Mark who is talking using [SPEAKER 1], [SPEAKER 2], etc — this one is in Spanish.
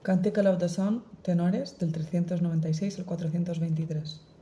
[SPEAKER 1] Canticle of the Sun, tenores, del 396 al 423.